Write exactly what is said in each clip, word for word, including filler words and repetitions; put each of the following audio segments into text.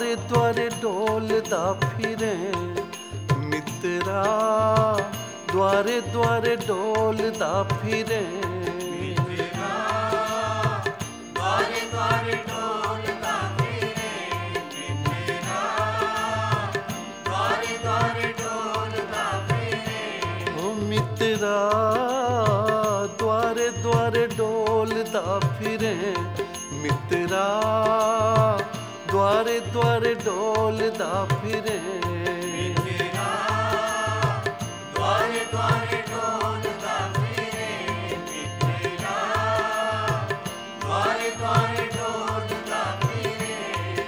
द्वारे द्वारे डोलदा फिरे मित्रा, द्वारे द्वारे डोलदा फिरे मित्रा, द्वारे द्वारे डोलदा फिरे मित्रा, द्वारे द्वारे डोलदा फिरे। ओ मित्रा, द्वारे द्वारे डोलदा फिरे मित्रा, द्वारे द्वारे डोलदा फिरे मित्रा, द्वारे द्वारे डोलदा फिरे मित्रा, द्वारे द्वारे डोलदा फिरे।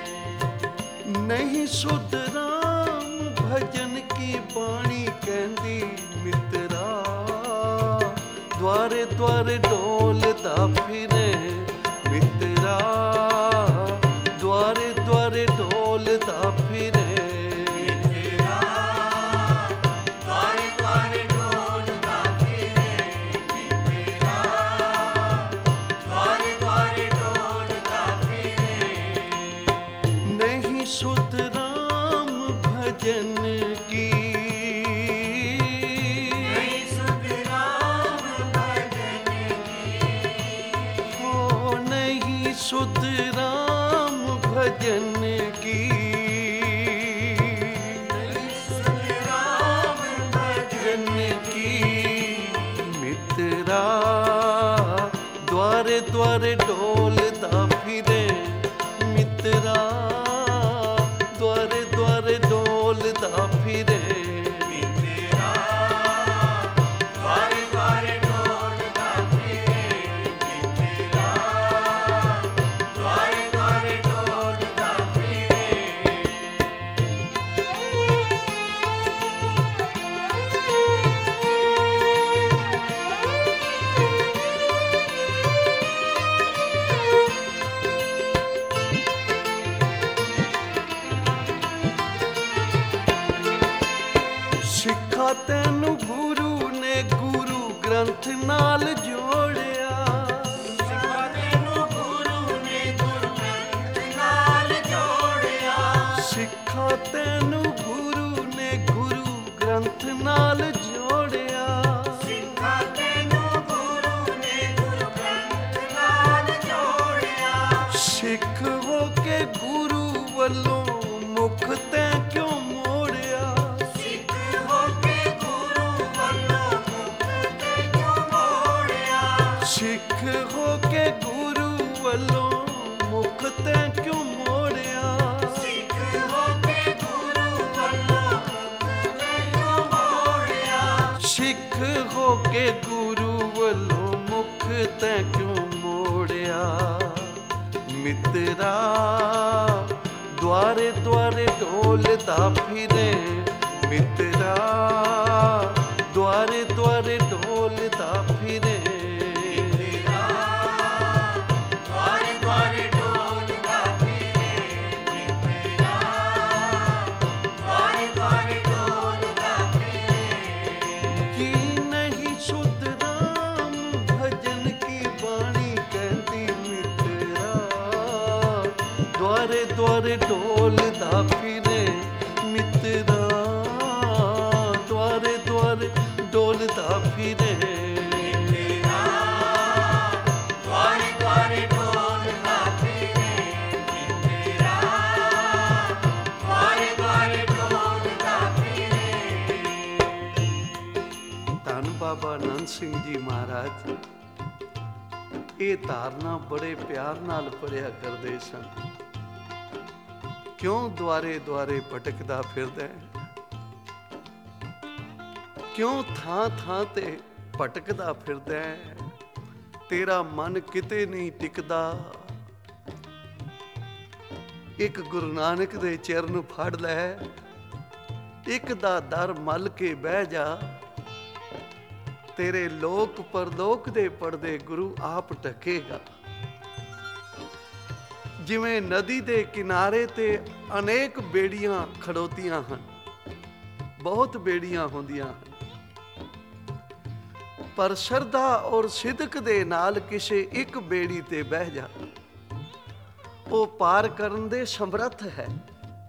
नहीं सुध राम भजन की बाणी कहंदी मित्रा, द्वारे द्वारे डोलदा फिरे मित्रा, द्वारे द्वारे डोलदा फिरे मित्रा, द्वारे द्वारे डोलदा फिरे मित्रा, द्वारे द्वारे डोलदा फिरे। नहीं सुध राम भजन की, नहीं सुध राम भजन की, हो नहीं सुध राम भजन की, नहीं सुध राम भजन की मित्रा, द्वारे द्वारे डोलदा फिरे मित्रा, द्वारे द्वारे डोलदा फिरे मित्रा, द्वारे द्वारे डोलदा फिरे मित्रा, द्वारे द्वारे डोलदा फिरे। ਸਿੱਖਾ ਤੈਨੂੰ ਗੁਰੂ ਨੇ ਗੁਰੂ ਗ੍ਰੰਥ ਨਾਲ ਜੋੜਿਆ, ਸਿੱਖਾਂ ਤੈਨੂੰ ਗੁਰੂ ਨੇ ਗੁਰੂ ਗ੍ਰੰਥ ਨਾਲ ਜੋੜਿਆ, ਸਿੱਖਾ ਤੈਨੂੰ ਗੁਰੂ ਨੇ ਗੁਰੂ ਗ੍ਰੰਥ ਨਾਲ ਜੋੜਿਆ, ਸਿੱਖਾਂ ਤੈਨੂੰ ਗੁਰੂ ਨੇ ਗੁਰੂ ਗ੍ਰੰਥ ਨਾਲ ਜੋੜਿਆ। ਸਿੱਖ ਹੋ ਕੇ ਗੁਰੂ ਵੱਲੋਂ ਮੁਖ ਤੈਂ ਕਿਉਂ ਮੋੜਿਆ, ਸਿੱਖ ਹੋ ਕੇ ਗੁਰੂ ਵੱਲੋਂ ਮੁਖ ਤੇ ਕਿਉਂ ਮੋੜਿਆ, ਸਿੱਖ ਹੋ ਕੇ ਗੁਰੂ ਵੱਲੋਂ ਮੁਖ ਤੈਂ ਕਿਉਂ ਮੋੜਿਆ, ਸਿੱਖ ਹੋ ਕੇ ਗੁਰੂ ਵੱਲੋਂ ਮੁਖ ਤੇ ਕਿਉਂ ਮੋੜਿਆ। ਸਿੱਖ ਹੋ ਕੇ ਗੁਰੂ ਵੱਲੋਂ ਮੁਖ ਤੈਂ ਕਿਉਂ ਮੋੜਿਆ ਮਿੱਤਰਾ, ਦੁਆਰੇ ਦੁਆਰੇ ਡੋਲਦਾ ਫਿਰੇ ਮਿੱਤਰਾ, ਦੁਆਰੇ ਦੁਆਰੇ ਡੋਲਦਾ ਫਿਰੇ ਮਿੱਤਰਾ, ਦੁਆਰੇ ਦੁਆਰੇ ਡੋਲਦਾ ਫਿਰੇ ਮਿੱਤਰਾ, ਦੁਆਰੇ ਦੁਆਰੇ ਡੋਲਦਾ ਫਿਰੇ। ਕੀ ਨਹੀਂ ਸੁਧ ਰਾਮ ਭਜਨ ਕੀ ਬਾਣੀ ਕਹਿੰਦੀ ਮਿੱਤਰਾ, ਦੁਆਰੇ ਦੁਆਰੇ ਡੋਲਦਾ ਫਿਰੇ ਮਿੱਤਰਾ, ਦੁਆਰੇ ਦੁਆਰੇ ਡੋਲਦਾ ਫਿਰੇ ਮਿੱਤਰਾ, ਦੁਆਰੇ ਦੁਆਰੇ ਡੋਲਦਾ ਫਿਰੇ ਮਿੱਤਰਾ, ਦੁਆਰੇ ਦੁਆਰੇ ਡੋਲਦਾ ਫਿਰੇ। ਧੰਨ ਬਾਬਾ ਆਨੰਦ ਸਿੰਘ ਜੀ ਮਹਾਰਾਜ ਇਹ ਧਾਰਨਾ ਬੜੇ ਪਿਆਰ ਨਾਲ ਪੜਿਆ ਕਰਦੇ ਸਨ। ਕਿਉਂ ਦੁਆਰੇ ਦੁਆਰੇ ਭਟਕਦਾ ਫਿਰਦਾ ਹੈ, ਕਿਉਂ ਥਾਂ ਥਾਂ ਤੇ ਭਟਕਦਾ ਫਿਰਦਾ ਹੈ, ਤੇਰਾ ਮਨ ਕਿਤੇ ਨਹੀਂ ਟਿਕਦਾ। ਇੱਕ ਗੁਰੂ ਨਾਨਕ ਦੇ ਚਰਨ ਫੜ ਲੈ, ਇੱਕ ਦਾ ਦਰ ਮਲ ਕੇ ਬਹਿ ਜਾ, ਤੇਰੇ ਲੋਕ ਪਰਲੋਕ ਦੇ ਪਰਦੇ ਗੁਰੂ ਆਪ ਢਕੇਗਾ। ਜਿਵੇਂ ਨਦੀ ਦੇ ਕਿਨਾਰੇ ਤੇ ਅਨੇਕ ਬੇੜੀਆਂ ਖੜੋਤੀਆਂ ਹਨ, ਬਹੁਤ ਬੇੜੀਆਂ ਹੁੰਦੀਆਂ ਹਨ, ਪਰ ਸ਼ਰਧਾ ਔਰ ਸਿਦਕ ਦੇ ਨਾਲ ਕਿਸੇ ਇੱਕ ਬੇੜੀ ਤੇ ਬਹਿ ਜਾ, ਉਹ ਪਾਰ ਕਰਨ ਦੇ ਸਮਰੱਥ ਹੈ।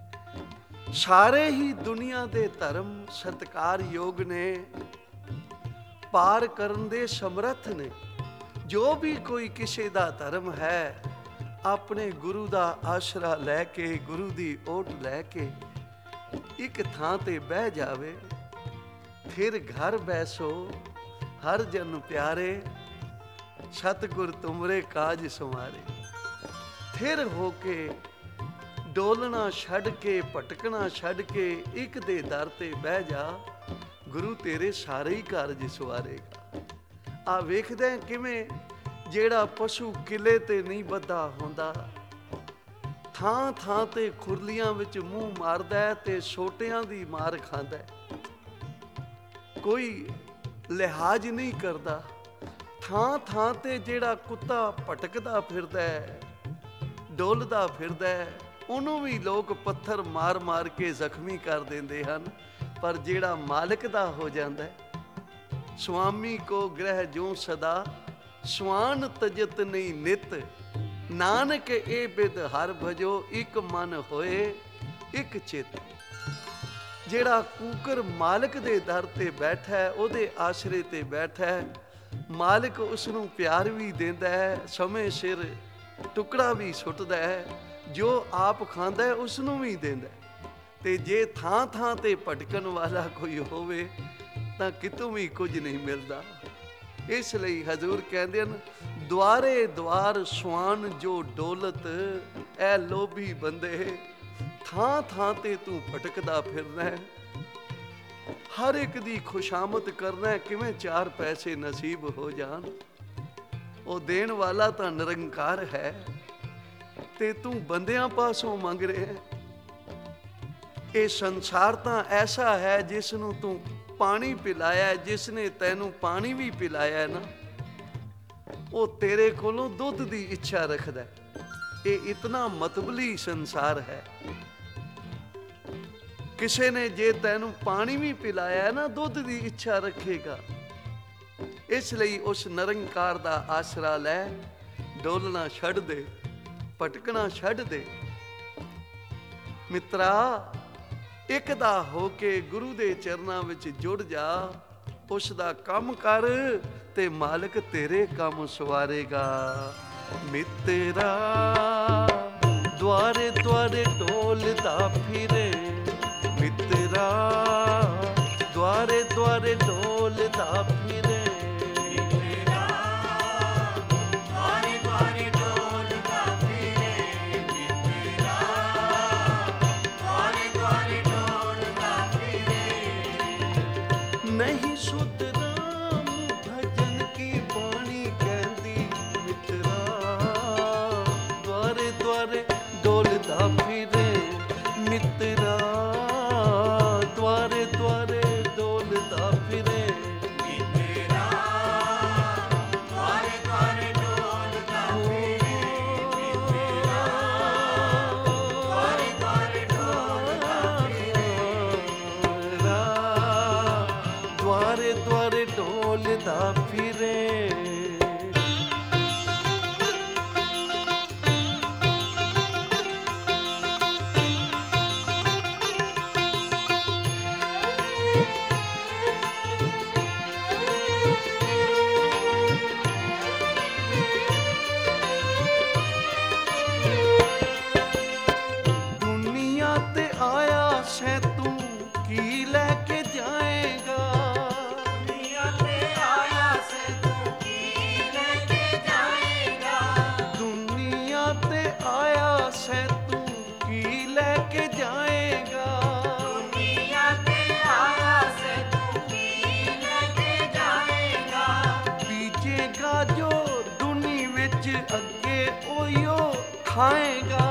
ਸਾਰੇ ਹੀ ਦੁਨੀਆ ਦੇ ਧਰਮ ਸਤਿਕਾਰਯੋਗ ਨੇ, ਪਾਰ ਕਰਨ ਦੇ ਸਮਰੱਥ ਨੇ। ਜੋ ਵੀ ਕੋਈ ਕਿਸੇ ਦਾ ਧਰਮ ਹੈ, ਆਪਣੇ ਗੁਰੂ ਦਾ ਆਸਰਾ ਲੈ ਕੇ, ਗੁਰੂ ਦੀ ਓਟ ਲੈ ਕੇ ਇੱਕ ਥਾਂ ਤੇ ਬਹਿ ਜਾਵੇ। ਫਿਰ ਘਰ ਬੈਸੋ ਹਰ ਜਨ ਪਿਆਰੇ, ਸਤਿਗੁਰ ਤੁਮਰੇ ਕਾਜ ਸੰਵਾਰੇ। ਫਿਰ ਹੋ ਕੇ ਡੋਲਣਾ ਛੱਡ ਕੇ, ਭਟਕਣਾ ਛੱਡ ਕੇ ਇੱਕ ਦੇ ਦਰ ਤੇ ਬਹਿ ਜਾ, ਗੁਰੂ ਤੇਰੇ ਸਾਰੇ ਹੀ ਕਾਰਜ ਸਵਾਰੇਗਾ। ਆ ਵੇਖਦੇ ਕਿਵੇਂ ਜਿਹੜਾ ਪਸ਼ੂ ਕਿਲੇ ਤੇ ਨਹੀਂ ਬੱਧਾ ਹੁੰਦਾ, ਥਾਂ ਥਾਂ ਤੇ ਖੁਰਲੀਆਂ ਵਿੱਚ ਮੂੰਹ ਮਾਰਦਾ ਹੈ ਤੇ ਛੋਟਿਆਂ ਦੀ ਮਾਰ ਖਾਂਦਾ ਹੈ। ਕੋਈ ਲਿਹਾਜ਼ ਨਹੀਂ ਕਰਦਾ। ਥਾਂ ਥਾਂ ਤੇ ਜਿਹੜਾ ਕੁੱਤਾ ਭਟਕਦਾ ਫਿਰਦਾ ਹੈ, ਡੋਲਦਾ ਫਿਰਦਾ ਹੈ, ਉਹਨੂੰ ਵੀ ਲੋਕ ਪੱਥਰ ਮਾਰ ਮਾਰ ਕੇ ਜ਼ਖਮੀ ਕਰ ਦਿੰਦੇ ਹਨ। ਪਰ ਜਿਹੜਾ ਮਾਲਕ ਦਾ ਹੋ ਜਾਂਦਾ ਹੈ, ਸੁਆਮੀ ਕੋ ਗ੍ਰਹਿ ਜੋ ਸਦਾ, ਸਵਾਨ ਤਜਤ ਨਹੀਂ ਨਿਤ। ਨਾਨਕ ਇਹ ਬਿਦ ਹਰ ਭਜੋ, ਇੱਕ ਮਨ ਹੋਏ ਇੱਕ ਚਿਤ। ਜਿਹੜਾ ਕੂਕਰ ਮਾਲਕ ਦੇ ਦਰ ਤੇ ਬੈਠਾ ਹੈ, ਉਹਦੇ ਆਸਰੇ ਤੇ ਬੈਠਾ ਹੈ, ਮਾਲਕ ਉਸ ਨੂੰ ਪਿਆਰ ਵੀ ਦਿੰਦਾ ਹੈ, ਸਮੇਂ ਸਿਰ ਟੁਕੜਾ ਵੀ ਸੁੱਟਦਾ ਹੈ, ਜੋ ਆਪ ਖਾਂਦਾ ਹੈ ਉਸ ਨੂੰ ਵੀ ਦਿੰਦਾ। ਤੇ ਜੇ ਥਾਂ ਥਾਂ ਤੇ ਭਟਕਣ ਵਾਲਾ ਕੋਈ ਹੋਵੇ ਤਾਂ ਕਿਤੋਂ ਵੀ ਕੁਝ ਨਹੀਂ ਮਿਲਦਾ। ਇਸ ਲਈ ਹਜ਼ੂਰ ਕਹਿੰਦੇ ਹਨ, ਦੁਆਰੇ ਦੁਆਰ ਸੁਆਨ ਜੋ ਡੋਲਤ, ਐ ਲੋਭੀ ਬੰਦੇ। ਥਾਂ ਥਾਂ ਤੇ ਤੂੰ ਭਟਕਦਾ ਫਿਰਨਾ ਹੈ, ਹਰ ਇੱਕ ਦੀ ਖੁਸ਼ਾਮਦ ਕਰਨਾ ਹੈ, ਕਿਵੇਂ ਚਾਰ ਪੈਸੇ ਨਸੀਬ ਹੋ ਜਾਣ। ਉਹ ਦੇਣ ਵਾਲਾ ਤਾਂ ਨਿਰੰਕਾਰ ਹੈ ਤੇ ਤੂੰ ਬੰਦਿਆਂ ਪਾਸੋਂ ਮੰਗ ਰਿਹਾ। ਇਹ ਸੰਸਾਰ ਤਾਂ ਐਸਾ ਹੈ, ਜਿਸ ਨੂੰ ਤੂੰ ਪਾਣੀ ਪਿਲਾਇਆ, ਜਿਸ ਨੇ ਤੈਨੂੰ ਪਾਣੀ ਵੀ ਪਿਲਾਇਆ ਨਾ, ਉਹ ਤੇਰੇ ਕੋਲੋਂ ਦੁੱਧ ਦੀ ਇੱਛਾ ਰੱਖਦਾ। ਇਹ ਇਤਨਾ ਮਤਬਲੀ ਸੰਸਾਰ ਹੈ। ਕਿਸੇ ਨੇ ਜੇ ਤੈਨੂੰ ਪਾਣੀ ਵੀ ਪਿਲਾਇਆ ਨਾ, ਦੁੱਧ ਦੀ ਇੱਛਾ ਰੱਖੇਗਾ। ਇਸ ਲਈ ਉਸ ਨਿਰੰਕਾਰ ਦਾ ਆਸਰਾ ਲੈ, ਡੋਲਣਾ ਛੱਡ ਦੇ, ਭਟਕਣਾ ਛੱਡ ਦੇ। ਮਿੱਤਰਾ, ਇੱਕ ਦਾ ਹੋ ਕੇ ਗੁਰੂ ਦੇ ਚਰਨਾਂ ਵਿੱਚ ਜੁੜ ਜਾ, ਉਸ ਦਾ ਕੰਮ ਕਰ ਤੇ ਮਾਲਕ ਤੇਰੇ ਕੰਮ ਸਵਾਰੇਗਾ। ਮਿੱਤਰਾ ਦੁਆਰੇ ਦੁਆਰੇ ਢੋਲਦਾ ਫਿਰੇ, ਮਿੱਤਰਾ ਦੁਆਰੇ ਦੁਆਰੇ ਢੋਲਦਾ ਫਿਰੇ। ਨਹੀਂ ਸੁਧ ਰਾਮ ਭਜਨ ਕੀ ਬਾਣੀ ਕਹਿੰਦੀ, ਮਿੱਤਰਾ ਦੁਆਰੇ ਦੁਆਰੇ ਡੋਲਦਾ ਫਿਰੇ। ਮਿੱਤਰਾ ਦੁਆਰੇ ਦੁਆਰੇ ਡੋਲਦਾ ਫਿਰੇ। ਮਿੱਤਰਾ ਦੁਆਰੇ ਦੁਆਰੇ ਡੋਲਦਾ ਫਿਰੇ। ਮਿੱਤਰਾ ਦੁਆਰੇ ਦੁਆਰੇ ਡੋਲਦਾ ਫਿਰੇ। ਦੁਆਰੇ ਦੁਆਰੇ ਢੋਲਦਾ ਫਿਰੇ। ਦੁਨੀਆ ਤੇ ਆਇਆ ਸੈਂ ਤੂੰ, ਕੀ ਲੈ ਕੇ ਜਾਏਗਾ। ਦੁਨੀਆ ਤੇ ਆਇਆ ਸੈਂ ਤੂੰ, ਕੀ ਲੈ ਕੇ ਜਾਏਗਾ। ਦੁਨੀਆ ਤੇ ਆਇਆ ਸੈਂ ਤੂੰ, ਕੀ ਲੈ ਕੇ ਜਾਏਗਾ। ਦੁਨੀਆ ਤੇ ਆਇਆ ਸੈਂ ਤੂੰ, ਕੀ ਲੈ ਕੇ ਜਾਏਗਾ। ਬੀਜੇਗਾ ਜੋ ਦੁਨੀ ਵਿੱਚ, ਅੱਗੇ ਉਹੀਓ ਖਾਏਗਾ।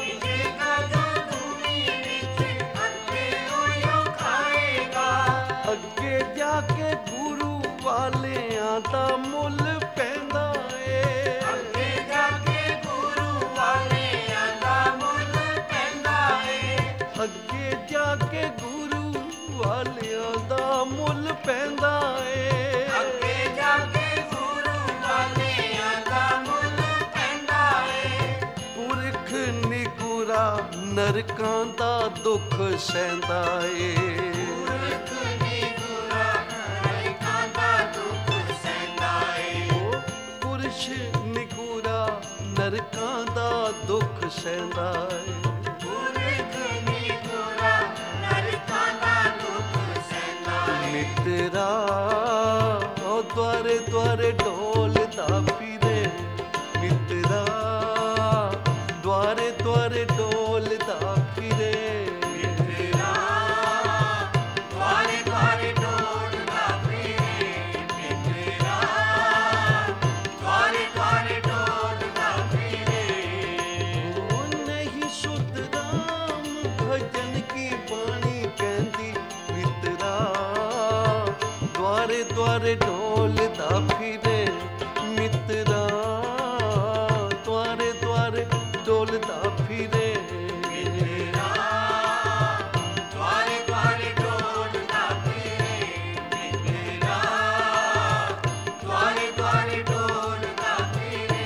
ਅੱਗੇ ਜਾ ਕੇ ਗੁਰੂ ਵਾਲਿਆਂ ਦਾ ਮੁੱਲ ਪੈਂਦਾ ਏ। ਅੱਗੇ ਜਾ ਕੇ ਗੁਰੂ ਵਾਲਿਆਂ ਦਾ ਮੁੱਲ ਪੈਂਦਾ ਏ। ਅੱਗੇ ਜਾ ਕੇ ਗੁਰੂ ਵਾਲਿਆਂ ਦਾ ਮੁੱਲ ਪੈਂਦਾ ਏ। ਅੱਗੇ ਜਾ ਕੇ ਗੁਰੂ ਵਾਲਿਆਂ ਦਾ ਮੁੱਲ ਪੈਂਦਾ ਏ। ਪੁਰਖ ਨਿਗੁਰਾ ਨਰ ਨਰਕਾਂ ਦਾ ਦੁੱਖ ਸਹਿੰਦਾ ਏ। ਪੁਰਖ ਨਿਗੁਰਾ ਨਰਕਾਂ ਦਾ ਦੁੱਖ ਸਹਿੰਦਾ ਏ। ਉਹ ਪੁਰਸ਼ ਨਿਗੁਰਾ ਨਰਕਾਂ ਦਾ ਦੁੱਖ ਸਹਿੰਦਾ ਏ। ਪੁਰਖ ਨਿਗੁਰਾ ਨਰਕਾਂ ਦਾ ਦੁੱਖ ਸਹਿੰਦਾ ਏ। ਮਿੱਤਰਾ ਉਹ ਦੁਆਰੇ ਦੁਆਰੇ ਢੋਲਦਾ ਫਿਰੇ, ਮਿੱਤਰਾ ਦੁਆਰੇ ਦੁਆਰੇ ਢੋਲਦਾ ਫਿਰੇ। ਮਿੱਤਰਾ ਦੁਆਰੇ ਦੁਆਰੇ ਢੋਲਦਾ ਫਿਰੇ। ਮਿੱਤਰਾ ਦੁਆਰੇ ਦੁਆਰੇ ਢੋਲਦਾ ਫਿਰੇ। ਉਹ ਨਹੀਂ ਸੁਧ ਰਾਮ ਭਜਨ ਕੀ ਬਾਣੀ ਕਹਿੰਦੀ, ਮਿੱਤਰਾ ਦੁਆਰੇ ਦੁਆਰੇ ਢੋਲਦਾ ਫਿਰੇ। ਮਿੱਤਰਾ ਦੁਆਰੇ ਦੁਆਰੇ ਢੋਲਦਾ ਫਿਰੇ। ਮਿੱਤਰਾ ਦੁਆਰੇ ਦੁਆਰੇ ਢੋਲਦਾ ਫਿਰੇ। ਮਿੱਤਰਾ ਦੁਆਰੇ ਦੁਆਰੇ ਢੋਲਦਾ ਫਿਰੇ।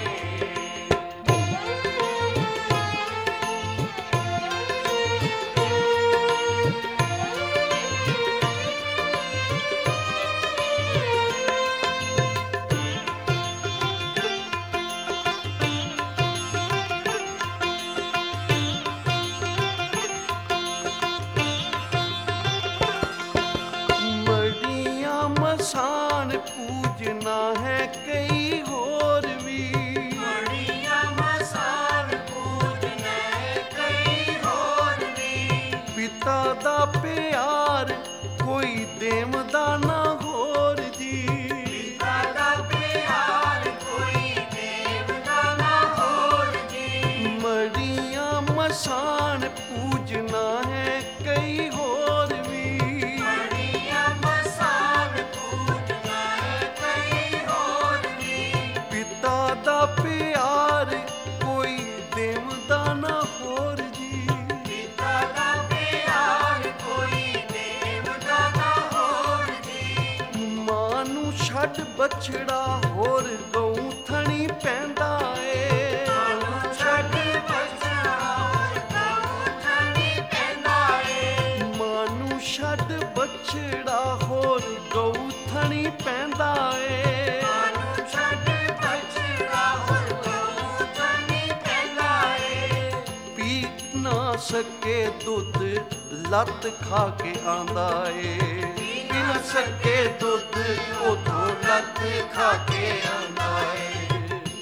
ਮੜੀਆਂ ਮਸਾਨ ਪੂਜਨਾ ਹੈ ਕਈ ਹੋਰ ਵੀ। ਮੜੀਆਂ ਮਸਾਨ ਪੂਜਨੈ ਕਈ ਹੋਰ ਵੀ। ਪਿਤਾ ਦਾ ਪਿਆਰ ਕੋਈ ਦੇਵਦਾ ਨਾ ਹੋਰ ਜੀ। ਪਿਤਾ ਦਾ ਪਿਆਰ ਕੋਈ ਦੇਵਤਾ ਨਾ ਹੋਰ ਜੀ। ਮੜੀਆਂ ਮਸਾਨ ਪੂਜਨਾ ਹੈ ਕਈ ਹੋਰ ਵੀ। ਮੜੀਆਂ ਮਸਾਨ ਪੂਜਨੈ ਕਈ ਹੋਰ ਵੀ। ਪਿਤਾ ਦਾ ਪਿਆਰ ਕੋਈ ਦੇਵਦਾ ਨਾ ਹੋਰ ਜੀ। ਪਿਤਾ ਦਾ ਪਿਆਰ ਕੋਈ ਦੇਵਤਾ ਨਾ ਹੋਰ ਜੀ। ਮਾਂ ਨੂੰ ਛੱਡ ਬਛੜਾ ਹੋਰ ਗਊ ਥਣੀ ਪੈਂਦਾ ਏ। ਮਾਨੂੰ ਛੱਡ ਬਛੜਾ ਹੋਰ ਗਊ ਥਣੀ ਪੈਂਦਾ ਏ। ਮਾਂ ਨੂੰ ਛੱਡ ਬਛੜਾ ਹੋਰ ਗਊ ਥਣੀ ਪੈਂਦਾ ਏ। ਮਾਨੂੰ ਛੱਡ ਬਛੜਾ ਹੋਰ ਗਊ ਥਣੀ ਪੈਂਦਾ ਏ। ਪੀ ਨਾ ਸਕੇ ਦੁੱਧ ਲੱਤ ਖਾ ਕੇ ਆਂਦਾ ਏ। ਪੀ ਨਾ ਸਕੇ ਦੁੱਧ ਉਥੋਂ ਲੱਤ ਖਾ ਕੇ ਆਂਦਾ ਏ।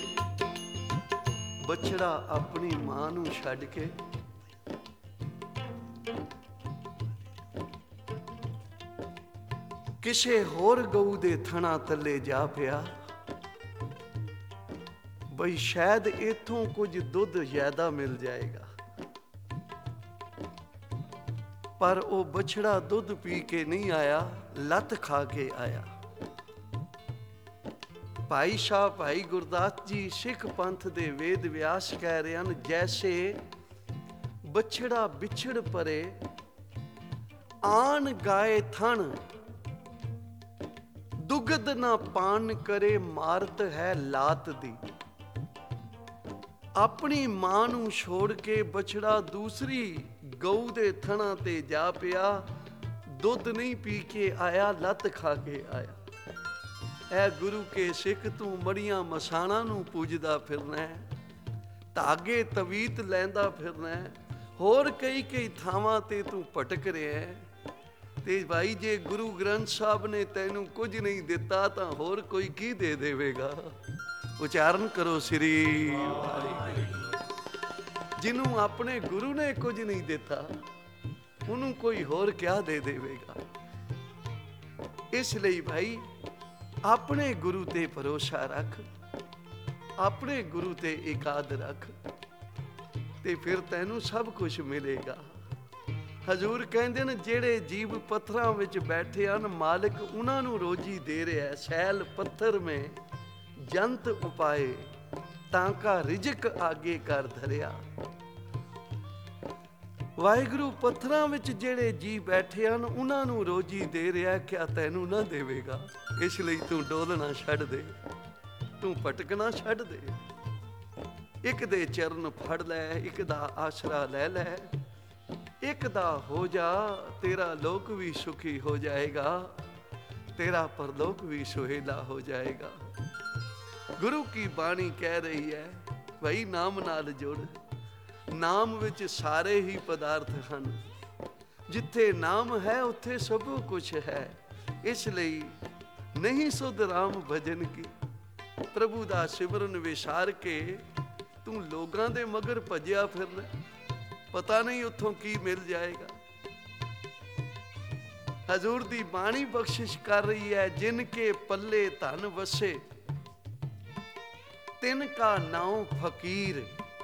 ਬਛੜਾ ਆਪਣੀ ਮਾਂ ਨੂੰ ਛੱਡ ਕੇ ਕਿਸੇ ਹੋਰ ਗਊ ਦੇ ਥਣਾ ਥੱਲੇ ਜਾ ਪਿਆ, ਬਈ ਸ਼ਾਇਦ ਇਥੋਂ ਕੁਝ ਦੁੱਧ ਜ਼ਿਆਦਾ ਮਿਲ ਜਾਏਗਾ। ਪਰ ਉਹ ਬਛੜਾ ਦੁੱਧ ਪੀ ਕੇ ਨਹੀਂ ਆਇਆ, ਲੱਤ ਖਾ ਕੇ ਆਇਆ। ਭਾਈ ਸ਼ਾਹ ਭਾਈ ਗੁਰਦਾਸ ਜੀ ਸਿੱਖ ਪੰਥ ਦੇ ਵੇਦ ਵਿਆਸ ਕਹਿ ਰਹੇ ਹਨ, ਜੈਸੇ ਬਛੜਾ ਵਿਛੜ ਪਰੇ ਆਨ ਗਾਏ ਥਣ, ਦੁਗਧ ਨਾ ਪਾਨ ਕਰੇ ਮਾਰਤ ਹੈ ਲਾਤ ਦੀ। ਆਪਣੀ ਮਾਂ ਨੂੰ ਛੋੜ ਕੇ ਬਛੜਾ ਦੂਸਰੀ ਗਊ ਦੇ ਥਣਾ ਤੇ ਜਾ ਪਿਆ, ਦੁੱਧ ਨਹੀਂ ਪੀ ਕੇ ਆਇਆ, ਲੱਤ ਖਾ ਕੇ ਆਇਆ। ਐ ਗੁਰੂ ਕੇ ਸਿੱਖ, ਤੂੰ ਮੜੀਆਂ ਮਸਾਣਾ ਨੂੰ ਪੂਜਦਾ ਫਿਰਨਾ ਹੈ, ਧਾਗੇ ਤਵੀਤ ਲੈਂਦਾ ਫਿਰਨਾ ਹੈ, ਹੋਰ ਕਈ ਕਈ ਥਾਵਾਂ ਤੇ ਤੂੰ ਭਟਕ ਰਿਹਾ ਹੈ। ਤੇ ਭਾਈ ਜੇ ਗੁਰੂ ਗ੍ਰੰਥ ਸਾਹਿਬ ਨੇ ਤੈਨੂੰ ਕੁਝ ਨਹੀਂ ਦਿੱਤਾ ਤਾਂ ਹੋਰ ਕੋਈ ਕੀ ਦੇ ਦੇਵੇਗਾ। ਉਚਾਰਨ ਕਰੋ ਸ੍ਰੀ ਵਾਹਿਗੁਰੂ। ਜਿਹਨੂੰ ਆਪਣੇ ਗੁਰੂ ਨੇ ਕੁਝ ਨਹੀਂ ਦਿੱਤਾ ਉਹਨੂੰ ਕੋਈ ਹੋਰ ਕਿਆ ਦੇ ਦੇਵੇਗਾ। ਇਸ ਲਈ ਭਾਈ ਆਪਣੇ ਗੁਰੂ ਤੇ ਭਰੋਸਾ ਰੱਖ, ਆਪਣੇ ਗੁਰੂ ਤੇ ਇਕਾਦ ਰੱਖ, ਤੇ ਫਿਰ ਤੈਨੂੰ ਸਭ ਕੁਝ ਮਿਲੇਗਾ। ਹਜ਼ੂਰ ਕਹਿੰਦੇ ਨੇ ਜਿਹੜੇ ਜੀਵ ਪੱਥਰਾਂ ਵਿੱਚ ਬੈਠੇ ਹਨ, ਮਾਲਕ ਉਹਨਾਂ ਨੂੰ ਰੋਜੀ ਦੇ ਰਿਹਾ। ਸੈਲ ਪੱਥਰ ਮੇ ਜੰਤ ਉਪਾਏ, ਤਾਂ ਕਾ ਰਿਜਕ ਆਗੇ ਕਰ ਧਰਿਆ। ਵਾਹਿਗੁਰੂ ਪੱਥਰਾਂ ਵਿੱਚ ਜਿਹੜੇ ਜੀ ਬੈਠੇ ਹਨ ਉਹਨਾਂ ਨੂੰ ਰੋਜੀ ਦੇ ਰਿਹਾ, ਕਿਆ ਤੈਨੂੰ ਨਾ ਦੇਵੇਗਾ? ਇਸ ਲਈ ਤੂੰ ਡੋਲਣਾ ਛੱਡ ਦੇ, ਤੂੰ ਭਟਕਣਾ ਛੱਡ ਦੇ। ਇੱਕ ਦੇ ਚਰਨ ਫੜ ਲੈ, ਇੱਕ ਦਾ ਆਸਰਾ ਲੈ ਲੈ, ਇੱਕ ਦਾ ਹੋ ਜਾ, ਤੇਰਾ ਲੋਕ ਵੀ ਸੁਖੀ ਹੋ ਜਾਏਗਾ, ਤੇਰਾ ਪਰਲੋਕ ਵੀ ਸੁਹੇਲਾ ਹੋ ਜਾਏਗਾ। ਗੁਰੂ ਕੀ ਬਾਣੀ ਕਹਿ ਰਹੀ ਹੈ, ਭਾਈ ਨਾਮ ਨਾਲ ਜੁੜ। ਨਾਮ ਵਿੱਚ ਸਾਰੇ ਹੀ ਪਦਾਰਥ ਹਨ। ਜਿੱਥੇ ਨਾਮ ਹੈ ਉੱਥੇ ਸਭ ਕੁਛ ਹੈ। ਇਸ ਲਈ ਨਹੀਂ ਸੁਧ ਰਾਮ ਭਜਨ ਕੀ। ਪ੍ਰਭੂ ਦਾ ਸਿਮਰਨ ਵਿਸਾਰ ਕੇ ਤੂੰ ਲੋਕਾਂ ਦੇ ਮਗਰ ਭੱਜਿਆ ਫਿਰਨਾ, ਪਤਾ ਨਹੀਂ ਉੱਥੋਂ ਕੀ ਮਿਲ ਜਾਏਗਾ। ਹਜ਼ੂਰ ਦੀ ਬਾਣੀ ਬਖਸ਼ਿਸ਼ ਕਰ ਰਹੀ ਹੈ, ਜਿਨ ਕੇ ਪੱਲੇ ਧਨ ਵਸੇ ਤਿਨ ਕਾ ਨਾਉ ਫਕੀਰ।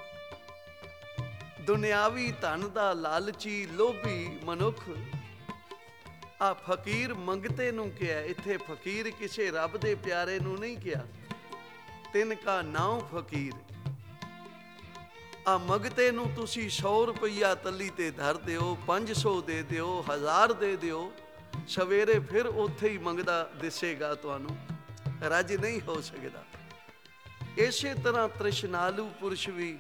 ਦੁਨਿਆਵੀ ਧਨ ਦਾ ਲਾਲਚੀ ਲੋਭੀ ਮਨੁੱਖ ਆ ਫਕੀਰ ਮੰਗਤੇ ਨੂੰ ਕਿਹਾ। ਇੱਥੇ ਫਕੀਰ ਕਿਸੇ ਰੱਬ ਦੇ ਪਿਆਰੇ ਨੂੰ ਨਹੀਂ ਕਿਹਾ। ਤਿਨ ਕਾ ਨਾਉ ਫਕੀਰ। ਆ ਮੰਗਤੇ ਨੂੰ ਤੁਸੀਂ ਸੌ ਰੁਪਈਆ ਤੱਲੀ ਤੇ ਧਰ ਦਿਓ, ਪੰਜ ਸੌ ਦੇ ਦਿਓ, ਹਜ਼ਾਰ ਦੇ ਦਿਓ, ਸਵੇਰੇ ਫਿਰ ਉੱਥੇ ਹੀ ਮੰਗਦਾ ਦਿਸੇਗਾ ਤੁਹਾਨੂੰ, ਰੱਜ ਨਹੀਂ ਹੋ ਸਕਦਾ। ਇਸੇ ਤਰ੍ਹਾਂ ਤ੍ਰਿਸ਼ਨਾਲੂ ਪੁਰਸ਼ ਵੀ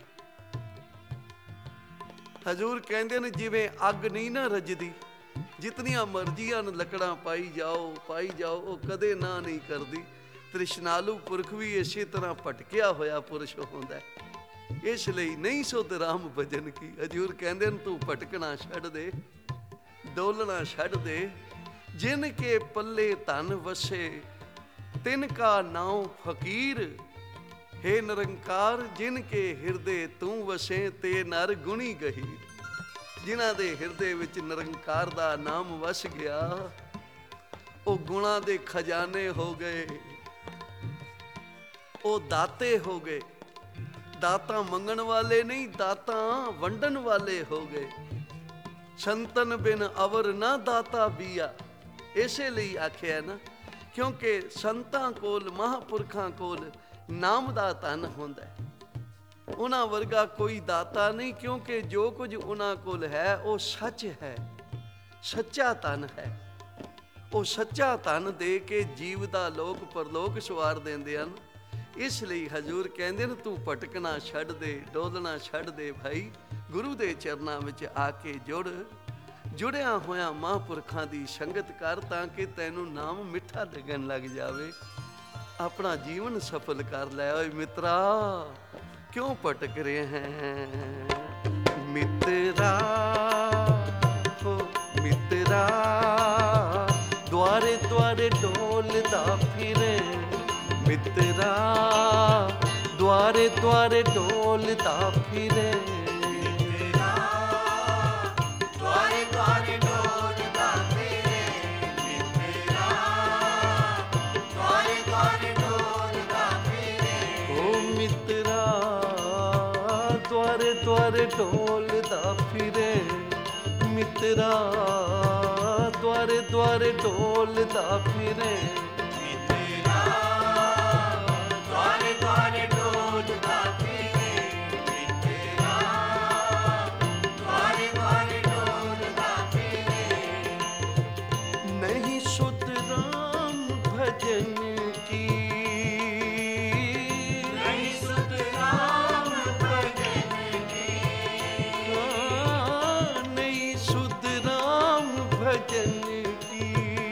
ਹਜ਼ੂਰ ਕਹਿੰਦੇ ਨੇ ਜਿਵੇਂ ਅੱਗ ਨਹੀਂ ਨਾ ਰੱਜਦੀ, ਜਿਤਨੀਆਂ ਮਰਜ਼ੀਆਂ ਨੂੰ ਲੱਕੜਾਂ ਪਾਈ ਜਾਓ ਪਾਈ ਜਾਓ ਉਹ ਕਦੇ ਨਾ ਨਹੀਂ ਕਰਦੀ। ਤ੍ਰਿਸ਼ਨਾਲੂ ਪੁਰਖ ਵੀ ਇਸੇ ਤਰ੍ਹਾਂ ਭਟਕਿਆ ਹੋਇਆ ਪੁਰਸ਼ ਹੁੰਦਾ। ਇਸ ਲਈ ਨਹੀਂ ਸੁਧ ਰਾਮ ਭਜਨ ਕੀ। ਹਜ਼ੂਰ ਕਹਿੰਦੇ ਨੇ ਤੂੰ ਭਟਕਣਾ ਛੱਡ ਦੇ, ਡੋਲਣਾ ਛੱਡ ਦੇ। ਜਿਨ ਕੇ ਪੱਲੇ ਧਨ ਵਸੇ ਤਿਨ ਕਾ ਨਾਉ ਫਕੀਰ। ਹੇ ਨਿਰੰਕਾਰ ਜਿਨ ਕੇ ਹਿਰਦੇ ਤੂੰ ਵਸੇ ਤੇ ਨਰ ਗੁਣੀ ਗਹੀ। ਜਿਨ੍ਹਾਂ ਦੇ ਹਿਰਦੇ ਵਿੱਚ ਨਿਰੰਕਾਰ ਦਾ ਨਾਮ ਵਸ ਗਿਆ ਉਹ ਗੁਣਾਂ ਦੇ ਖਜ਼ਾਨੇ ਹੋ ਗਏ, ਉਹ ਦਾਤੇ ਹੋ ਗਏ। ਦਾਤਾਂ ਮੰਗਣ ਵਾਲੇ ਨਹੀਂ, ਦਾਤਾਂ ਵੰਡਣ ਵਾਲੇ ਹੋ ਗਏ। ਸੰਤਨ ਬਿਨ ਅਵਰ ਨਾ ਦਾਤਾ ਬੀਆ। ਇਸੇ ਲਈ ਆਖਿਆ ਨਾ, ਕਿਉਂਕਿ ਸੰਤਾਂ ਕੋਲ ਮਹਾਂਪੁਰਖਾਂ ਕੋਲ ਨਾਮ ਦਾ ਧਨ ਹੁੰਦਾ। ਉਹਨਾਂ ਵਰਗਾ ਕੋਈ ਦਾਤਾ ਨਹੀਂ, ਕਿਉਂਕਿ ਜੋ ਕੁਝ ਉਹਨਾਂ ਕੋਲ ਹੈ ਉਹ ਸੱਚ ਹੈ, ਸੱਚਾ ਧਨ ਹੈ। ਉਹ ਸੱਚਾ ਧਨ ਦੇ ਕੇ ਜੀਵ ਦਾ ਲੋਕ ਪਰਲੋਕ ਸਵਾਰ ਦਿੰਦੇ ਹਨ। ਇਸ ਲਈ ਹਜ਼ੂਰ ਕਹਿੰਦੇ ਨੇ ਤੂੰ ਭਟਕਣਾ ਛੱਡ ਦੇ, ਡੋਲਣਾ ਛੱਡ ਦੇ ਭਾਈ। ਗੁਰੂ ਦੇ ਚਰਨਾਂ ਵਿੱਚ ਆ ਕੇ ਜੁੜ। ਜੁੜਿਆ ਹੋਇਆ ਮਹਾਂਪੁਰਖਾਂ ਦੀ ਸੰਗਤ ਕਰ ਤਾਂ ਕਿ ਤੈਨੂੰ ਨਾਮ ਮਿੱਠਾ ਲੱਗਣ ਲੱਗ ਜਾਵੇ। ਆਪਣਾ ਜੀਵਨ ਸਫਲ ਕਰ ਲੈ। ਓਏ ਮਿੱਤਰਾ ਕਿਉਂ ਭਟਕ ਰਹੇ ਹੈ ਮਿੱਤਰਾ, ਹੋ ਮਿੱਤਰਾ ਦੁਆਰੇ ਦੁਆਰੇ ਡੋਲਦਾ ਫਿਰੇ। ਮਿੱਤਰਾ ਦੁਆਰੇ ਦੁਆਰੇ ਡੋਲਦਾ ਫਿਰੇ। ਮਿੱਤਰਾ ਦੁਆਰੇ ਦੁਆਰੇ ਡੋਲਦਾ ਫਿਰੇ। ਮਿੱਤਰਾ ਦੁਆਰੇ ਦੁਆਰੇ ਡੋਲਦਾ ਫਿਰੇ। ਓ ਮਿੱਤਰਾ ਦੁਆਰੇ ਦੁਆਰੇ ਡੋਲਦਾ ਫਿਰੇ। ਮਿੱਤਰਾ ਦੁਆਰੇ ਦੁਆਰੇ ਡੋਲਦਾ ਫਿਰੇ। ਮਿੱਤਰਾ ਦੁਆਰੇ ਦੁਆਰੇ ਡੋਲਦਾ ਫਿਰੇ। ਮਿੱਤਰਾ ਦੁਆਰੇ ਦੁਆਰੇ ਡੋਲਦਾ ਫਿਰੇ। ਨਹੀਂ ਸੁਧ ਰਾਮ ਭਜਨ ਕੀ। ਨਹੀਂ ਸੁਧ ਰਾਮ ਭਜਨ ਕੀ। ਹਾਂ, ਨਹੀਂ ਸੁਧ ਰਾਮ ਭਜਨ ਕੀ।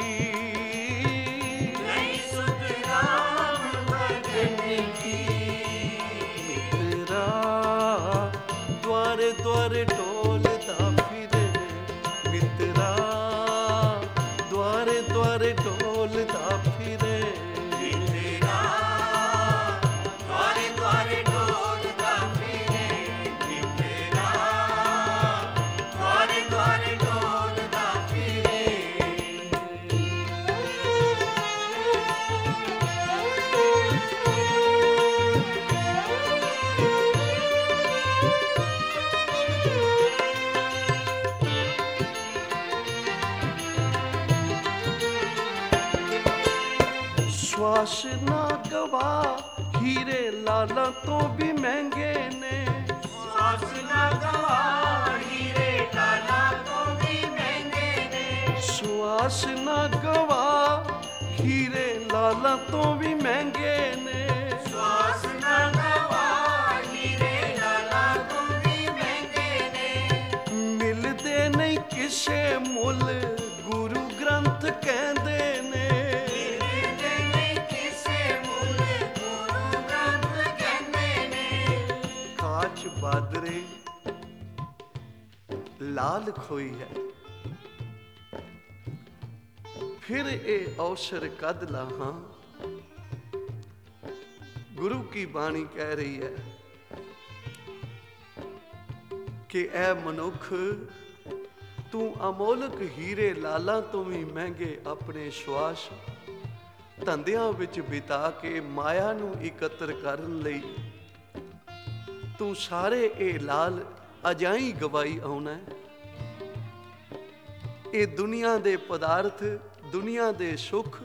ਨਹੀਂ ਸੁਧ ਰਾਮ ਭਜਨ ਕੀ। ਮਿੱਤਰਾ ਦੁਆਰੇ ਦੁਆਰੇ ਡੋਲਦਾ ਫਿਰੇ। ਮਿੱਤਰਾ ਦੁਆਰੇ ਦੁਆਰੇ ਡੋਲਦਾ ਫਿਰੇ। ਮਿੱਤਰਾ ਦੁਆਰੇ ਦੁਆਰੇ ਡੋਲਦਾ ਫਿਰੇ। ਮਿੱਤਰਾ ਦੁਆਰੇ ਦੁਆਰੇ ਡੋਲਦਾ ਫਿਰੇ। ਸਵਾਸ ਨਾ ਗਵਾ ਹੀਰੇ ਲਾਲਾਂ ਤੋਂ ਵੀ ਮਹਿੰਗੇ ਨੇ। ਸਵਾਸ ਨਾ ਗਵਾ ਹੀਰੇ ਲਾਲਾਂ ਤੋਂ ਵੀ ਮਹਿੰਗੇ ਨੇ। ਸਵਾਸ ਨਾ ਗਵਾ ਹੀਰੇ ਲਾਲਾਂ ਤੋਂ ਵੀ ਮਹਿੰਗੇ ਨੇ। ਸਵਾਸ ਨਾ ਗਵਾ ਹੀਰੇ ਲਾਲਾਂ ਤੋਂ ਵੀ ਮਹਿੰਗੇ ਨੇ। ਮਿਲਦੇ ਬਾਦਰੇ ਲਾਲ ਖੋਈ ਹੈ। ਫਿਰ ਇਹ ਅਵਸਰ ਕਦ ਲਾਹਾਂ। ਗੁਰੂ ਕੀ ਬਾਣੀ ਕਹਿ ਰਹੀ ਹੈ ਕਿ ਐ ਮਨੁੱਖ, ਤੂੰ ਅਮੋਲਕ ਹੀਰੇ ਲਾਲਾਂ ਤੋਂ ਵੀ ਮਹਿੰਗੇ ਆਪਣੇ ਸ਼ਵਾਸ ਧੰਦਿਆਂ ਵਿੱਚ ਬਿਤਾ ਕੇ ਮਾਇਆ ਨੂੰ ਇਕੱਤਰ ਕਰਨ ਲਈ ਤੂੰ ਸਾਰੇ ਇਹ ਲਾਲ ਅਜਾਈ ਗਵਾਈ ਆਉਣਾ ਹੈ। ਇਹ ਦੁਨੀਆ ਦੇ ਪਦਾਰਥ, ਦੁਨੀਆ ਦੇ ਸੁੱਖ,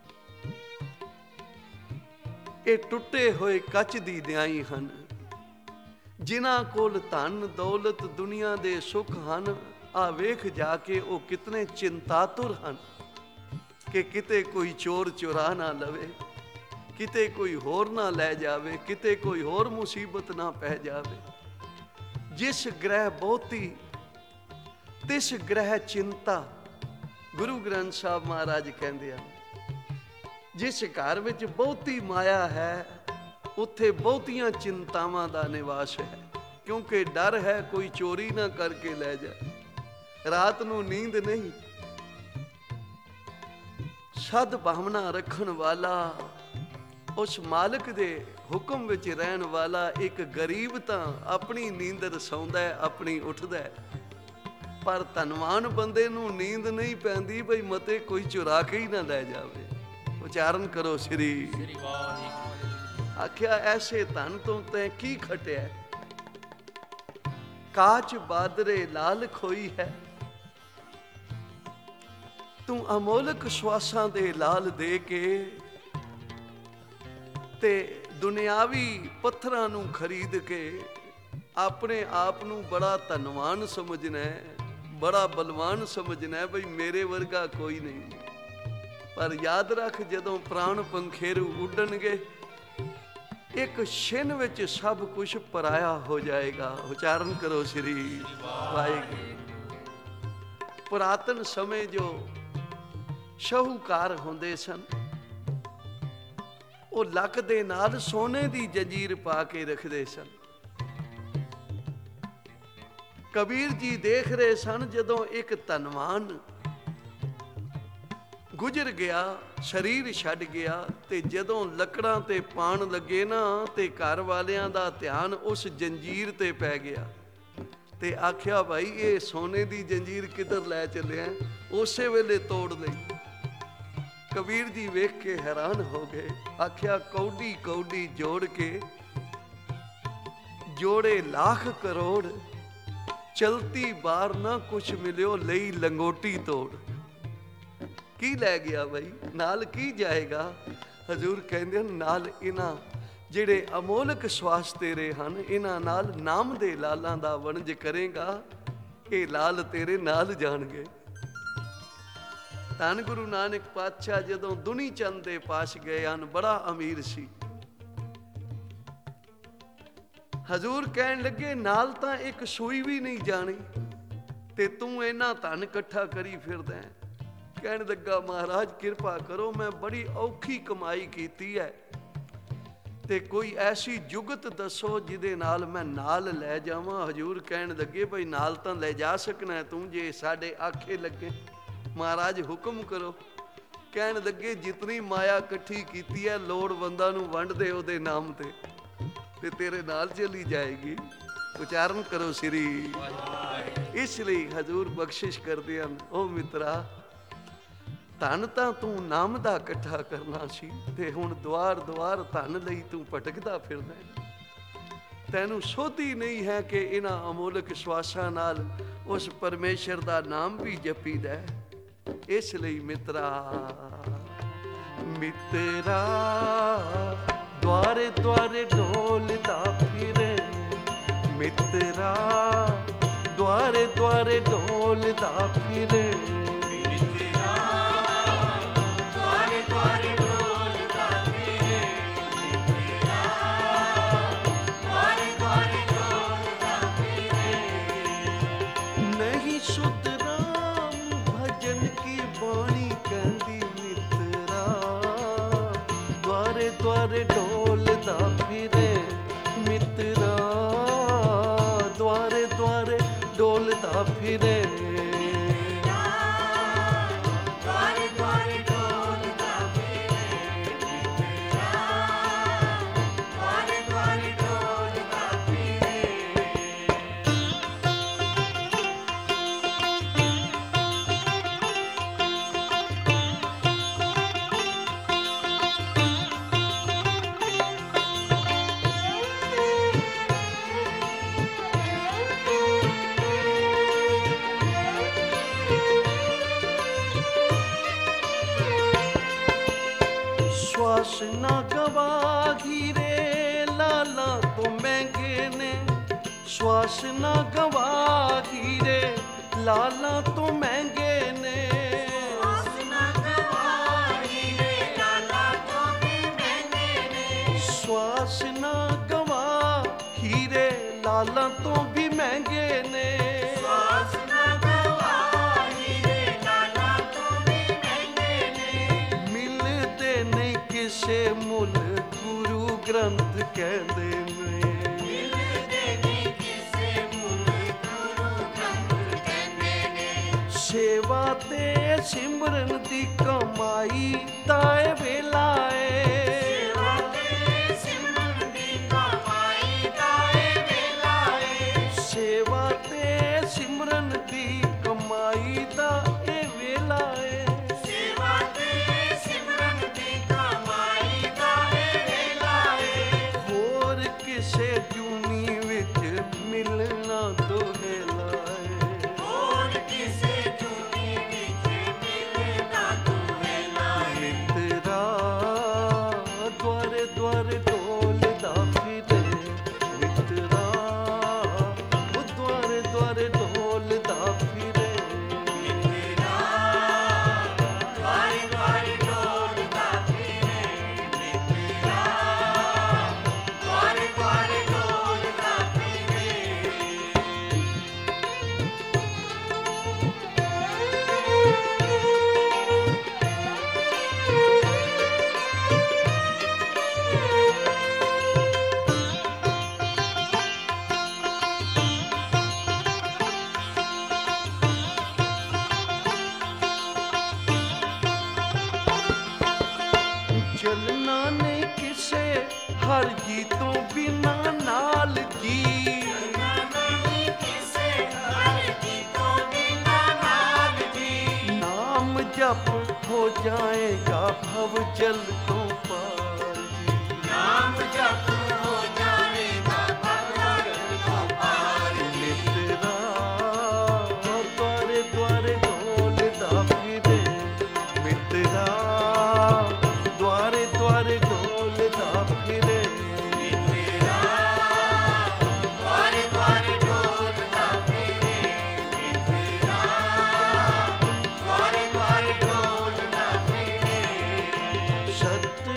ਇਹ ਟੁੱਟੇ ਹੋਏ ਕੱਚ ਦੀ ਨਿਆਈ ਹਨ। ਜਿਨ੍ਹਾਂ ਕੋਲ ਧਨ ਦੌਲਤ ਦੁਨੀਆ ਦੇ ਸੁੱਖ ਹਨ, ਆ ਵੇਖ ਜਾ ਕੇ ਉਹ ਕਿਤਨੇ ਚਿੰਤਾਤੁਰ ਹਨ ਕਿ ਕਿਤੇ ਕੋਈ ਚੋਰ ਚੁਰਾ ਨਾ ਲਵੇ, ਕਿਤੇ ਕੋਈ ਹੋਰ ਨਾ ਲੈ ਜਾਵੇ, ਕਿਤੇ ਕੋਈ ਹੋਰ ਮੁਸੀਬਤ ਨਾ ਪੈ ਜਾਵੇ। ਜਿਸ ਗ੍ਰਹਿ ਬਹੁਤੀ ਤਿਸ ਗ੍ਰਹਿ ਚਿੰਤਾ, ਗੁਰੂ ਗ੍ਰੰਥ ਸਾਹਿਬ ਮਹਾਰਾਜ ਕਹਿੰਦੇ ਹਨ। ਜਿਸ ਘਰ ਵਿੱਚ ਬਹੁਤੀ ਮਾਇਆ ਹੈ, ਉੱਥੇ ਬਹੁਤੀਆਂ ਚਿੰਤਾਵਾਂ ਦਾ ਨਿਵਾਸ ਹੈ, ਕਿਉਂਕਿ ਡਰ ਹੈ ਕੋਈ ਚੋਰੀ ਨਾ ਕਰਕੇ ਲੈ ਜਾਏ। ਰਾਤ ਨੂੰ ਨੀਂਦ ਨਹੀਂ। ਸਦ ਭਾਵਨਾ ਰੱਖਣ ਵਾਲਾ, ਉਸ ਮਾਲਕ ਦੇ ਹੁਕਮ ਵਿੱਚ ਰਹਿਣ ਵਾਲਾ ਇੱਕ ਗਰੀਬ ਤਾਂ ਆਪਣੀ ਨੀਂਦਰ ਸੌਂਦਾ ਹੈ, ਆਪਣੀ ਉੱਠਦਾ ਹੈ, ਪਰ ਧਨਵਾਨ ਬੰਦੇ ਨੂੰ ਨੀਂਦ ਨਹੀਂ ਪੈਂਦੀ ਬਈ ਮਤੇ ਕੋਈ ਚੁਰਾ ਕੇ ਹੀ ਨਾ ਲੈ ਜਾਵੇ। ਉਚਾਰਨ ਕਰੋ ਸ੍ਰੀ ਸ੍ਰੀ ਵਾਹਿਗੁਰੂ। ਆਖਿਆ ਐਸੇ ਧਨ ਤੋਂ ਤੈਂ ਕੀ ਖਟਿਆ। ਕਾਚ ਬਾਦਰੇ ਲਾਲ ਖੋਈ ਹੈ। ਤੂੰ ਅਮੋਲਕ ਸਵਾਸਾਂ ਦੇ ਲਾਲ ਦੇ ਕੇ ਤੇ ਦੁਨਿਆਵੀ ਪੱਥਰਾਂ ਨੂੰ ਖਰੀਦ ਕੇ ਆਪਣੇ ਆਪ ਨੂੰ ਬੜਾ ਧਨਵਾਨ ਸਮਝਣਾ ਹੈ, ਬੜਾ ਬਲਵਾਨ ਸਮਝਣਾ ਹੈ ਬਈ ਮੇਰੇ ਵਰਗਾ ਕੋਈ ਨਹੀਂ। ਪਰ ਯਾਦ ਰੱਖ, ਜਦੋਂ ਪ੍ਰਾਣ ਪੰਖੇਰੂ ਉੱਡਣਗੇ, ਇੱਕ ਛਿਨ ਵਿੱਚ ਸਭ ਕੁਝ ਪਰਾਇਆ ਹੋ ਜਾਏਗਾ। ਉਚਾਰਨ ਕਰੋ ਸ੍ਰੀ ਵਾਹਿਗੁਰੂ। ਪੁਰਾਤਨ ਸਮੇਂ ਜੋ ਸ਼ਾਹੂਕਾਰ ਹੁੰਦੇ ਸਨ, ਉਹ ਲੱਕ ਦੇ ਨਾਲ ਸੋਨੇ ਦੀ ਜੰਜੀਰ ਪਾ ਕੇ ਰੱਖਦੇ ਸਨ। ਕਬੀਰ ਜੀ ਦੇਖ ਰਹੇ ਸਨ, ਜਦੋਂ ਇੱਕ ਧਨਵਾਨ ਗੁਜ਼ਰ ਗਿਆ, ਸਰੀਰ ਛੱਡ ਗਿਆ, ਤੇ ਜਦੋਂ ਲੱਕੜਾਂ ਤੇ ਪਾਣ ਲੱਗੇ ਨਾ, ਤੇ ਘਰ ਵਾਲਿਆਂ ਦਾ ਧਿਆਨ ਉਸ ਜੰਜੀਰ ਤੇ ਪੈ ਗਿਆ। ਤੇ ਆਖਿਆ ਭਾਈ ਇਹ ਸੋਨੇ ਦੀ ਜੰਜੀਰ ਕਿੱਧਰ ਲੈ ਚੱਲਿਆ? ਉਸੇ ਵੇਲੇ ਤੋੜ ਲਈ। ਕਬੀਰ ਜੀ ਵੇਖ ਕੇ ਹੈਰਾਨ ਹੋ ਗਏ। ਆਖਿਆ ਕੌਡੀ ਕੌਡੀ ਜੋੜ ਕੇ ਜੋੜੇ ਲੱਖ ਕਰੋੜ, ਚਲਤੀ ਬਾਰ ਨਾ ਕੁਛ ਮਿਲਿਓ ਲਈ ਲੰਗੋਟੀ ਤੋੜ। ਕੀ ਲੈ ਗਿਆ ਬਈ? ਨਾਲ ਕੀ ਜਾਏਗਾ? ਹਜ਼ੂਰ ਕਹਿੰਦੇ ਨਾਲ ਇਹਨਾਂ ਜਿਹੜੇ ਅਮੋਲਕ ਸਵਾਸ ਤੇਰੇ ਹਨ, ਇਹਨਾਂ ਨਾਲ ਨਾਮ ਦੇ ਲਾਲਾਂ ਦਾ ਵਣਜ ਕਰੇਗਾ, ਇਹ ਲਾਲ ਤੇਰੇ ਨਾਲ ਜਾਣਗੇ। ਧੰਨ ਗੁਰੂ ਨਾਨਕ ਪਾਤਸ਼ਾਹ ਜਦੋਂ ਦੁਨੀ ਚੰਦ ਦੇ ਪਾਸ ਗਏ ਹਨ, ਬੜਾ ਅਮੀਰ ਸੀ। ਹਜ਼ੂਰ ਕਹਿਣ ਲੱਗੇ ਨਾਲ ਤਾਂ ਇੱਕ ਸੂਈ ਵੀ ਨਹੀਂ ਜਾਣੀ, ਤੇ ਤੂੰ ਇਹਨਾਂ ਧਨ ਇਕੱਠਾ ਕਰੀ ਫਿਰਦਾ ਹੈ। ਕਹਿਣ ਲੱਗਾ ਮਹਾਰਾਜ ਕਿਰਪਾ ਕਰੋ, ਮੈਂ ਬੜੀ ਔਖੀ ਕਮਾਈ ਕੀਤੀ ਹੈ, ਤੇ ਕੋਈ ਐਸੀ ਜੁਗਤ ਦੱਸੋ ਜਿਹਦੇ ਨਾਲ ਮੈਂ ਨਾਲ ਲੈ ਜਾਵਾਂ। ਹਜ਼ੂਰ ਕਹਿਣ ਲੱਗੇ ਬਈ ਨਾਲ ਤਾਂ ਲੈ ਜਾ ਸਕਣਾ ਤੂੰ, ਜੇ ਸਾਡੇ ਆਖੇ ਲੱਗੇ। ਮਹਾਰਾਜ ਹੁਕਮ ਕਰੋ। ਕਹਿਣ ਲੱਗੇ ਜਿਤਨੀ ਮਾਇਆ ਇਕੱਠੀ ਕੀਤੀ ਹੈ, ਲੋੜਵੰਦਾਂ ਨੂੰ ਵੰਡ ਦੇ ਉਹਦੇ ਨਾਮ ਤੇ, ਤੇ ਤੇਰੇ ਨਾਲ ਚਲੀ ਜਾਏਗੀ। ਉਚਾਰਨ ਕਰੋ ਸ੍ਰੀ। ਇਸ ਲਈ ਹਜ਼ੂਰ ਬਖਸ਼ਿਸ਼ ਕਰਦੇ ਹਨ, ਉਹ ਮਿੱਤਰਾ ਧਨ ਤਾਂ ਤੂੰ ਨਾਮ ਦਾ ਇਕੱਠਾ ਕਰਨਾ ਸੀ, ਤੇ ਹੁਣ ਦੁਆਰ ਦੁਆਰ ਧਨ ਲਈ ਤੂੰ ਭਟਕਦਾ ਫਿਰਦਾ ਹੈ। ਤੈਨੂੰ ਸੋਧੀ ਨਹੀਂ ਹੈ ਕਿ ਇਹਨਾਂ ਅਮੋਲਕ ਸਵਾਸਾਂ ਨਾਲ ਉਸ ਪਰਮੇਸ਼ਰ ਦਾ ਨਾਮ ਵੀ ਜਪੀਦਾ ਹੈ। ਇਸ ਲਈ ਮਿੱਤਰਾ ਮਿੱਤਰਾ ਦੁਆਰੇ ਦੁਆਰੇ ਢੋਲਦਾ ਫਿਰੇ, ਮਿੱਤਰਾ ਦੁਆਰੇ ਦੁਆਰੇ ਢੋਲਦਾ ਫਿਰੇ, ਦੁਆਰੇ ਢੋਲਦਾ ਫਿਰੇ ਮਿੱਤਰਾ। ਸਵਾਸ ਨਾ ਗਵਾ ਹੀਰੇ ਲਾਲਾ ਤੋਂ ਮਹਿੰਗੇ ਨੇ, ਸਵਾਸ ਨਾ ਗਵਾ ਹੀਰੇ ਲਾਲਾ ਤੋਂ ਮਹਿੰਗੇ ਨੇ। ਸਵਾਸ ਨਾ ਗਵਾ ਹੀਰੇ ਲਾਲਾ ਤੋਂ ਵੀ ਮਹਿੰਗੇ ਨੇ। ਸਵਾਸ ਨਾ ਗਵਾ ਹੀਰੇ ਲਾਲਾ ਤੋਂ ਵੀ ਮਹਿੰਗੇ ਨੇ। ਮਿਲਦੇ ਨਹੀਂ ਕਿਸੇ ਮੁੱਲ ਗੁਰੂ ਗ੍ਰੰਥ ਕਹਿੰਦੇ ਨੇ। ਮਿਲਦੇ ਨਹੀਂ ਕਿਸੇ ਮੁੱਲ ਗੁਰੂ ਗ੍ਰੰਥ ਕਹਿੰਦੇ ਨੇ। ਸੇਵਾ ਤੇ ਸਿਮਰਨ ਦੀ ਕਮਾਈ ਦਾ ਏ ਵੇਲਾ ਏ। ਸੇਵਾ ਤੇ ਸਿਮਰਨ ਦੀ ਕਮਾਈ ਦਾ ਏ ਵੇਲਾ ਏ। ਸੇਵਾ ਤੇ ਸਿਮਰਨ ਦੀ ਕਮਾਈ ਦਾ ਏ ਵੇਲਾ ਏ। ਸੇਵਾ ਤੇ ਸਿਮਰਨ ਦੀ ਕਮਾਈ ਦਾ ਏ ਵੇਲਾ ਏ। ਹੋਰ ਕਿਸੇ ਜੂਨੀ ਵਿੱਚ ਮਿਲਣਾ ਦੋਹੇਲਾ ਏ। ਹੋਰ ਕਿਸੇ ਜੂਨੀ ਵਿੱਚ ਮਿਲਣਾ ਦੁਹੇਲਾ ਏ। ਮਿੱਤਰਾ ਦੁਆਰੇ ਦੁਆਰੇ ਢੋਲਦਾ ਫਿਰੇ, ਮਿੱਤਰਾ ਉਹ ਦੁਆਰੇ ਦੁਆਰੇ ਢੋਲਦਾ ਫਿਰੇ। ਮਿੱਤਰਾ ਦੁਆਰੇ ਦੁਆਰੇ ਢੋਲਦਾ ਫਿਰੇ। ਮਿੱਤਰਾ ਦੁਆਰੇ ਦੁਆਰੇ ਢੋਲਦਾ ਫਿਰੇ। ਚੱਲਣਾ ਨਹੀਂ ਕਿਸੇ ਹਰ ਜੀ ਤੋਂ ਬਿਨਾ ਨਾਲ ਜੀ। ਨਹੀਂ ਕਿਸੇ ਹਰ ਜੀ ਤੋਂ ਬਿਨਾਂ ਨਾਲ ਜੀ। ਨਾਮ ਜਪ ਹੋ ਜਾਏਗਾ ਭਵ ਜਲ ਤੋਂ ਪਾਰ ਜੀ। ਨਾਮ ਜਪ ਹੋ ਜਾਵੇਗਾ ਭਵਜਲ ਤੋਂ ਪਾਰ ਜੀ। ਮਿੱਤਰਾ ਦੁਆਰੇ ਦੁਆਰੇ ਢੋਲਦਾ ਫਿਰੇ, ਮਿੱਤਰਾ ਦੁਆਰੇ ਦੁਆਰੇ ਢੋਲਦਾ ਫਿਰੇ। ਮਿੱਤਰਾ ਦੁਆਰੇ ਦੁਆਰੇ ਢੋਲਦਾ ਫਿਰੇ। ਮਿੱਤਰਾ ਦੁਆਰੇ ਦੁਆਰੇ ਢੋਲਦਾ ਫਿਰੇ। ਸਤ